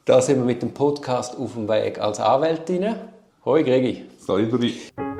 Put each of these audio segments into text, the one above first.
Da sind wir mit dem Podcast auf dem Weg als Anwältin. Hoi Gregi. Salut.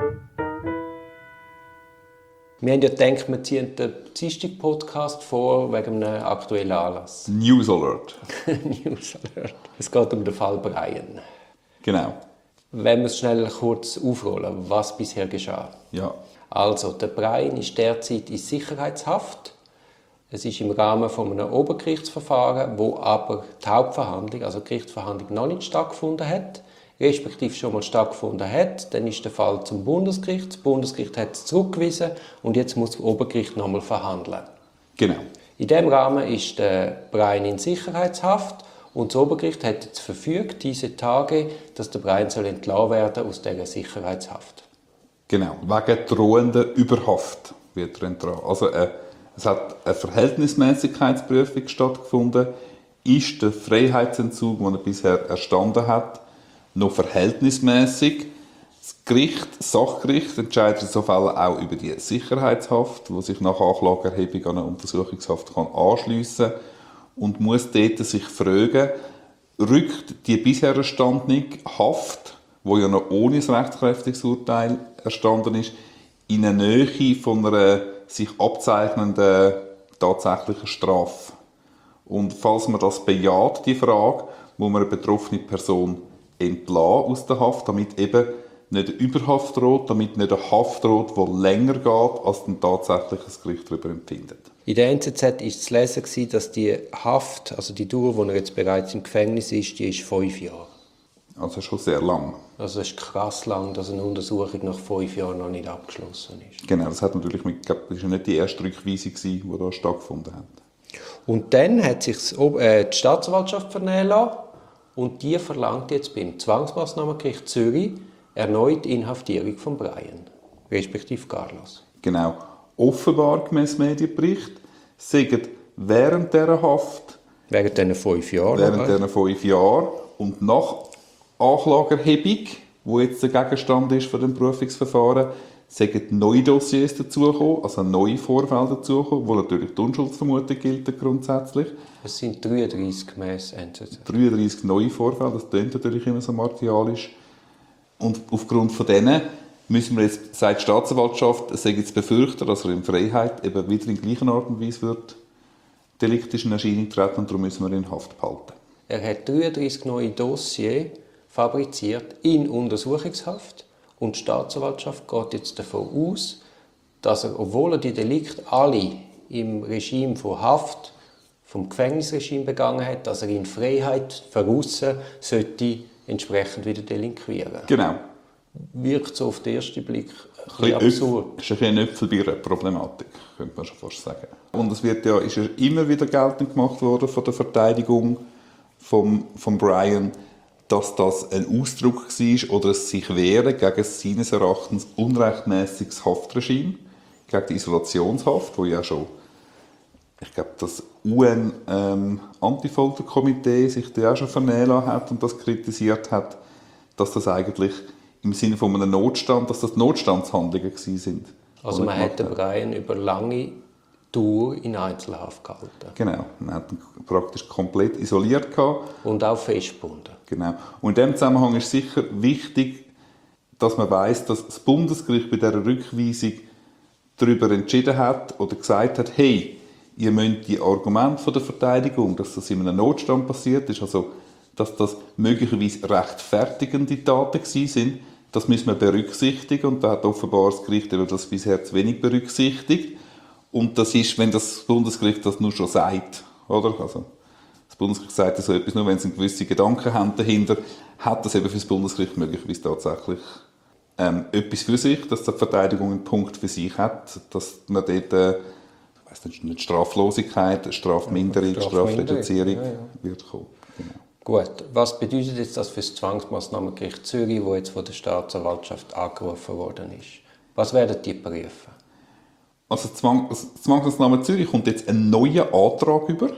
Wir haben ja gedacht, wir ziehen den Dienstag-Podcast vor wegen einem aktuellen Anlass. News Alert. News Alert. Es geht um den Fall Brian. Genau. Wenn wir es schnell kurz aufrollen, was bisher geschah. Ja. Also, der Brian ist derzeit in Sicherheitshaft. Es ist im Rahmen von einem Obergerichtsverfahren, wo aber die Hauptverhandlung, also die Gerichtsverhandlung, noch nicht stattgefunden hat, respektive schon mal stattgefunden hat. Dann ist der Fall zum Bundesgericht. Das Bundesgericht hat es zurückgewiesen und jetzt muss das Obergericht nochmal verhandeln. Genau. In diesem Rahmen ist der Brian in Sicherheitshaft und das Obergericht hat jetzt verfügt, diese Tage, dass der Brian entlassen werden aus dieser Sicherheitshaft. Genau. Wegen drohender Überhaft wird er entlassen. Also es hat eine Verhältnismäßigkeitsprüfung stattgefunden. Ist der Freiheitsentzug, den er bisher erstanden hat, noch verhältnismäßig? Das Sachgericht entscheidet in so Fällen auch über die Sicherheitshaft, die sich nach Anklageerhebung an eine Untersuchungshaft anschliessen kann und muss dort sich fragen, rückt die bisher erstandene Haft, die ja noch ohne ein rechtskräftiges Urteil erstanden ist, in eine Nähe von einer sich abzeichnenden tatsächlichen Strafe. Und falls man das bejaht, die Frage, muss man eine betroffene Person entlassen aus der Haft, damit eben nicht eine Überhaft droht, damit nicht eine Haft droht, die länger geht, als ein tatsächliches Gericht darüber empfindet. In der NZZ war zu lesen, dass die Haft, also die Dauer, wo er jetzt bereits im Gefängnis ist, die ist 5 Jahre. Also schon sehr lang. Also es ist krass lang, dass eine Untersuchung nach 5 Jahren noch nicht abgeschlossen ist. Genau, das hat natürlich das war ja nicht die erste Rückweisung, die da stattgefunden hat. Und dann hat sich die Staatsanwaltschaft vernehmen lassen und die verlangt jetzt beim Zwangsmaßnahmengericht Zürich erneut Inhaftierung von Brian, respektive Carlos. Genau. Offenbar, gemäss Medienbericht, sagen während dieser Haft, während diesen 5 Jahren und nach Anklageerhebung, die jetzt der Gegenstand ist von dem Prüfungsverfahren, sind neue Dossiers dazugekommen, also neue Vorfälle dazugekommen, wo natürlich die Unschuldsvermutung gilt grundsätzlich. Es sind 33 gemäss NZZ. 33 neue Vorfälle, das klingt natürlich immer so martialisch. Und aufgrund von denen müssen wir jetzt, sagt die Staatsanwaltschaft, es sei jetzt befürchten, dass er in Freiheit eben wieder in gleicher Art und Weise wird deliktisch in Erscheinung treten und darum müssen wir ihn in Haft behalten. Er hat 33 neue Dossiers fabriziert in Untersuchungshaft und die Staatsanwaltschaft geht jetzt davon aus, dass er, obwohl er die Delikte alle im Regime von Haft, vom Gefängnisregime begangen hat, dass er in Freiheit voraus sollte entsprechend wieder delinquieren. Genau. Wirkt so auf den ersten Blick ein bisschen absurd. Das ist ein Äpfelbier-Problematik, könnte man schon fast sagen. Und es ist ja immer wieder geltend gemacht worden von der Verteidigung von Brian, dass das ein Ausdruck war oder es sich wehren gegen seines Erachtens unrechtmäßiges Haftregime, gegen die Isolationshaft, wo ja schon, ich glaube, das UN-Antifolterkomitee sich da auch schon vernehmen hat und das kritisiert hat, dass das eigentlich im Sinne von einem Notstand, dass das Notstandshandlungen waren. Also man hat den Brian über lange Dauer in Einzelhaft gehalten. Genau, man hat ihn praktisch komplett isoliert gehabt. Und auch festgebunden. Genau. Und in diesem Zusammenhang ist sicher wichtig, dass man weiss, dass das Bundesgericht bei dieser Rückweisung darüber entschieden hat oder gesagt hat, hey, ihr müsst die Argumente der Verteidigung, dass das in einem Notstand passiert ist, also dass das möglicherweise rechtfertigende Taten sind, das müssen wir berücksichtigen und da hat offenbar das Gericht das bisher zu wenig berücksichtigt. Und das ist, wenn das Bundesgericht das nur schon sagt, oder? Also, das Bundesgericht sagt so etwas nur, wenn sie gewisse Gedanken haben dahinter, hat das eben für das Bundesgericht möglicherweise tatsächlich etwas für sich, dass die Verteidigung einen Punkt für sich hat, dass man dort nicht Straflosigkeit, Strafminderung, Strafreduzierung wird kommen. Genau. Gut, was bedeutet jetzt das für das Zwangsmaßnahmengericht Zürich, das jetzt von der Staatsanwaltschaft angerufen worden ist? Was werden die prüfen? Also das Zwangsmaßnahme Zürich kommt jetzt ein neuer Antrag über,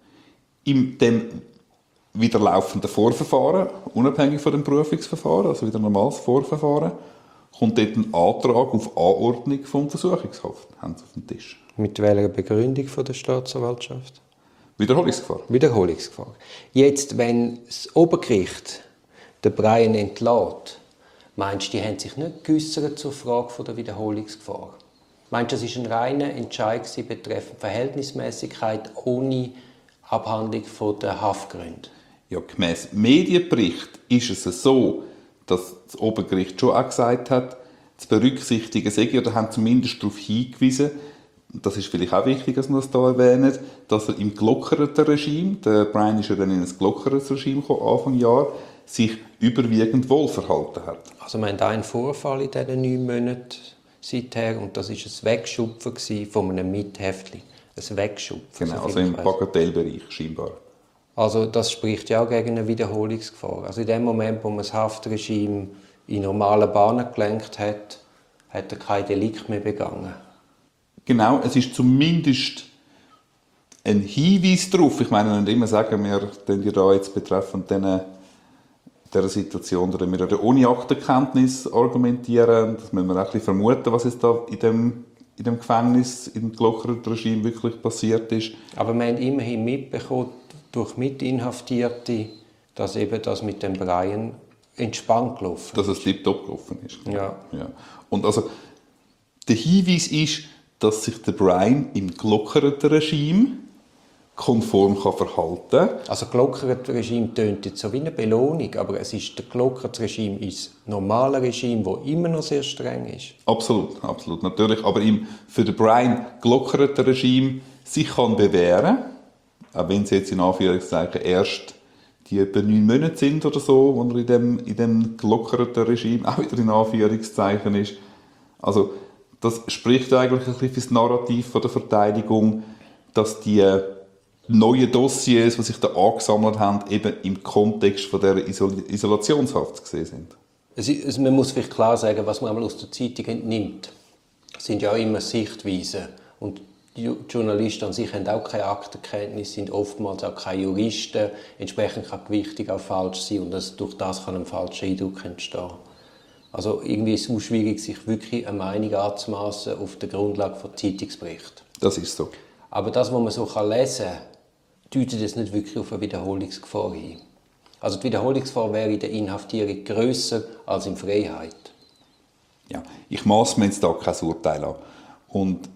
in dem wieder laufenden Vorverfahren, unabhängig von dem Prüfungsverfahren, also wieder ein normales Vorverfahren, kommt dort ein Antrag auf Anordnung von Untersuchungshaft, haben sie auf dem Tisch. Mit welcher Begründung von der Staatsanwaltschaft? Wiederholungsgefahr. Wiederholungsgefahr. Jetzt, wenn das Obergericht den Brian entlässt, meinst du, die haben sich nicht geäussert zur Frage der Wiederholungsgefahr? Meinst du, das war ein reiner Entscheid betreffend Verhältnismäßigkeit ohne Abhandlung der Haftgründe? Ja, gemäss Medienbericht ist es so, dass das Obergericht schon auch gesagt hat, zu berücksichtigen sei, oder haben zumindest darauf hingewiesen, das ist vielleicht auch wichtig, dass wir das hier erwähnen, dass er im gelockerten Regime, der Brian ist ja dann in ein gelockertes Regime gekommen, Anfang Jahr, sich überwiegend wohl verhalten hat. Also wir haben einen Vorfall in diesen 9 Monaten seither und das war ein Wegschupfen von einem Mithäftling. Ein Wegschupfen. Genau, also im Bagatellbereich scheinbar. Also das spricht ja auch gegen eine Wiederholungsgefahr. Also in dem Moment, wo man das Haftregime in normale Bahnen gelenkt hat, hat er kein Delikt mehr begangen. Genau, es ist zumindest ein Hinweis darauf. Ich meine, wir müssen immer sagen, wir können ja jetzt betreffend dieser Situation, oder wir ja ohne Aktenkenntnis argumentieren. Das müssen wir auch ein bisschen vermuten, was jetzt da in dem Gefängnis, im gelockerten Regime wirklich passiert ist. Aber wir haben immerhin mitbekommen, durch Mitinhaftierte, dass eben das mit dem Brian entspannt gelaufen ist. Dass es tiptop gelaufen ist. Ja. Ja. Und also, der Hinweis ist, dass sich der Brian im gelockerten Regime konform verhalten kann. Also gelockerte Regime tönt jetzt so wie eine Belohnung, aber es ist der gelockerte Regime ist das normale Regime, das immer noch sehr streng ist. Absolut, absolut, natürlich. Aber für den Brian gelockerten Regime sich kann bewähren, auch wenn es jetzt in Anführungszeichen erst die etwa 9 Monate sind oder so, wo er in dem gelockerten Regime auch wieder in Anführungszeichen ist. Also das spricht eigentlich ein bisschen für das Narrativ der Verteidigung, dass die neuen Dossiers, die sich da angesammelt haben, eben im Kontext von dieser Isolationshaft gesehen sind. Man muss vielleicht klar sagen, was man einmal aus der Zeitung entnimmt. Das sind ja auch immer Sichtweisen. Und die Journalisten an sich haben auch keine Aktenkenntnis, sind oftmals auch keine Juristen. Entsprechend kann die Gewichtung auch falsch sein und durch das kann ein falscher Eindruck entstehen. Also irgendwie ist es auch schwierig, sich wirklich eine Meinung anzumassen auf der Grundlage von Zeitungsberichten. Das ist so. Aber das, was man so lesen kann, deutet es nicht wirklich auf eine Wiederholungsgefahr hin. Also die Wiederholungsgefahr wäre in der Inhaftierung grösser als in Freiheit. Ja, ich masse mir jetzt da kein Urteil an. Und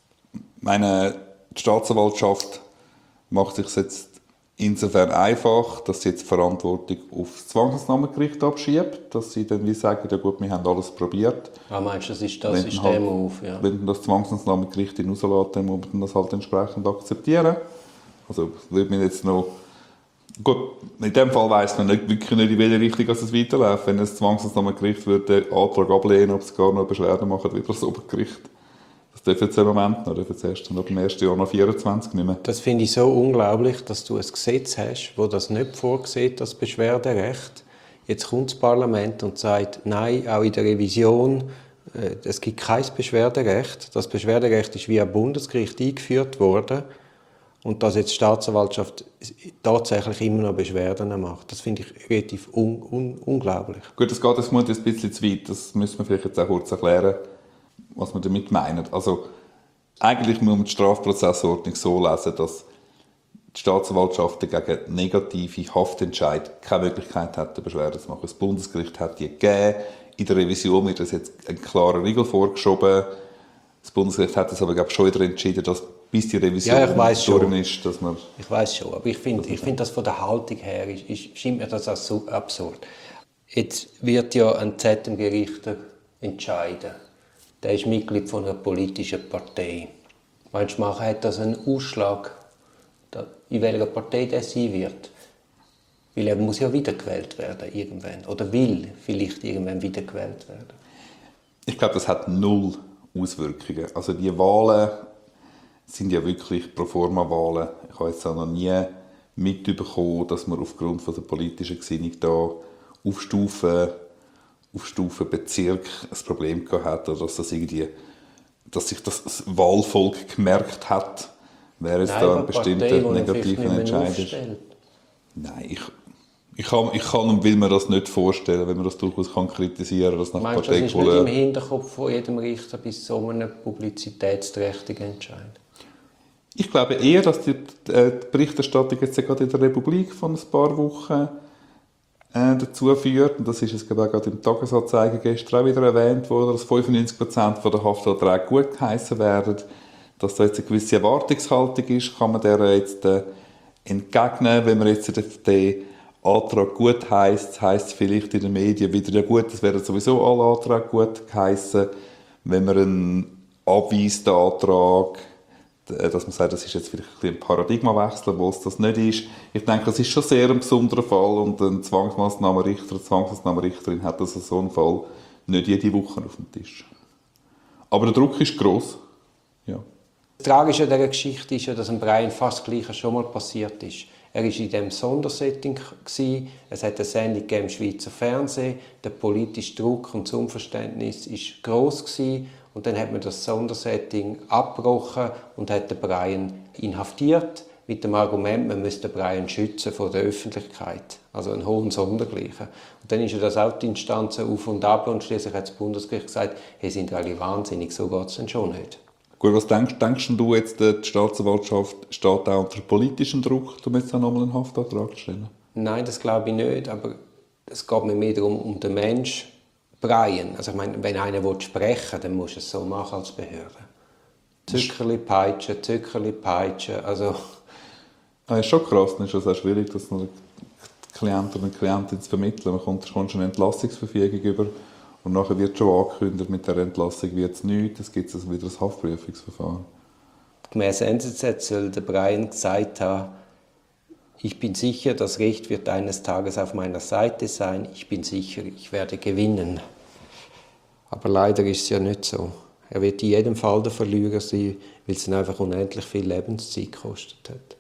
die Staatsanwaltschaft macht sich jetzt insofern einfach, dass sie jetzt die Verantwortung auf das Zwangsmaßnahmengericht abschiebt, dass sie dann wie sagen, ja gut, wir haben alles probiert. Ah, meinst du, das ist das System auf? Ja. Wenn das Zwangsmaßnahmengericht ihn rauslässt, dann muss man das halt entsprechend akzeptieren. Also würde man jetzt noch... Gut, in dem Fall weiss man wirklich nicht, in welche Richtung es weiterläuft. Wenn das Zwangsmaßnahmengericht den Antrag ablehnen, ob es gar noch Beschwerden macht, wieder das Obergericht. Das darf jetzt im Moment noch, das erst ab dem 1. Januar 2024 nicht mehr. Das finde ich so unglaublich, dass du ein Gesetz hast, das das nicht vorsieht, das Beschwerderecht. Jetzt kommt das Parlament und sagt, nein, auch in der Revision, es gibt kein Beschwerderecht. Das Beschwerderecht ist wie ein Bundesgericht eingeführt worden und dass jetzt die Staatsanwaltschaft tatsächlich immer noch Beschwerden macht. Das finde ich relativ unglaublich. Gut, das geht jetzt ein bisschen zu weit, das müssen wir vielleicht jetzt auch kurz erklären, was wir damit meinen. Also, eigentlich muss man die Strafprozessordnung so lesen, dass die Staatsanwaltschaft gegen negative Haftentscheid keine Möglichkeit hat, eine Beschwerde zu machen. Das Bundesgericht hat die gegeben. In der Revision wird das jetzt ein klarer Riegel vorgeschoben. Das Bundesgericht hat das aber, glaube ich, schon wieder entschieden, dass bis die Revision durch ist, dass man... Ich weiß schon, aber ich finde das von der Haltung her, scheint mir das als so absurd. Jetzt wird ja ein ZM-Gerichter entscheiden. Der ist Mitglied von einer politischen Partei. Meinst du, hat das einen Ausschlag, in welcher Partei der sein wird? Weil er muss ja wiedergewählt werden irgendwann. Oder will vielleicht irgendwann wiedergewählt werden. Ich glaube, das hat 0 Auswirkungen. Also die Wahlen sind ja wirklich Proforma-Wahlen. Ich habe jetzt auch noch nie mitbekommen, dass man aufgrund von der politischen Gesinnung da auf Stufe Bezirk ein Problem gehabt hat oder dass sich das Wahlvolk gemerkt hat, wer es da einen bestimmten negativen Entscheid ist. Nein, ich kann und will mir das nicht vorstellen, wenn man das durchaus kritisieren kann, dass nach Meinst du, das ist nicht im Hinterkopf von jedem Richter bis so einem publizitätsträchtigen Entscheid? Ich glaube eher, dass die Berichterstattung jetzt gerade in der Republik von ein paar Wochen dazu führt, und das ist jetzt gerade im Tagesanzeiger gestern auch wieder erwähnt worden, dass 95% der Haftanträge gut geheissen werden, dass da jetzt eine gewisse Erwartungshaltung ist, kann man der jetzt entgegnen, wenn man jetzt den Antrag gut heisst es vielleicht in den Medien wieder, ja gut, es werden sowieso alle Anträge gut geheissen, wenn man einen abweist, den Antrag, dass man sagt, das ist jetzt vielleicht ein Paradigmawechsel, wo es das nicht ist. Ich denke, das ist schon sehr ein besonderer Fall und ein Zwangsmassnahmenrichter, eine Zwangsmassnahmenrichterin hat also so einen Fall nicht jede Woche auf dem Tisch. Aber der Druck ist gross. Ja. Das Tragische an dieser Geschichte ist ja, dass Brian fast das Gleiche schon mal passiert ist. Er war in diesem Sondersetting. Es hat eine Sendung im Schweizer Fernsehen. Der politische Druck und das Unverständnis war gross. Und dann hat man das Sondersetting abgebrochen und hat den Brian inhaftiert mit dem Argument, man müsste Brian schützen vor der Öffentlichkeit. Also einen hohen Sondergleichen. Und dann ist ja das auch die Instanzen auf und ab und schließlich hat das Bundesgericht gesagt, hey, sind alle wahnsinnig, so geht es denn schon nicht. Gut, was denkst du jetzt, die Staatsanwaltschaft steht auch unter politischem Druck, um jetzt auch nochmal einen Haftantrag zu stellen? Nein, das glaube ich nicht, aber es geht mir mehr darum, um den Menschen Brian. Also ich meine, wenn einer sprechen will, dann muss es so machen als Behörde. Zückerli peitschen, also... Das ist schon krass, dann ist es auch schwierig, das noch Klienten und Klientinnen zu vermitteln. Man kommt schon eine Entlassungsverfügung über und nachher wird schon angekündigt, mit der Entlassung wird es nichts, es gibt also wieder ein Haftprüfungsverfahren. Gemäss NZZ soll der Brian gesagt haben, ich bin sicher, das Recht wird eines Tages auf meiner Seite sein, ich bin sicher, ich werde gewinnen. Aber leider ist es ja nicht so. Er wird in jedem Fall der Verlierer sein, weil es ihn einfach unendlich viel Lebenszeit gekostet hat.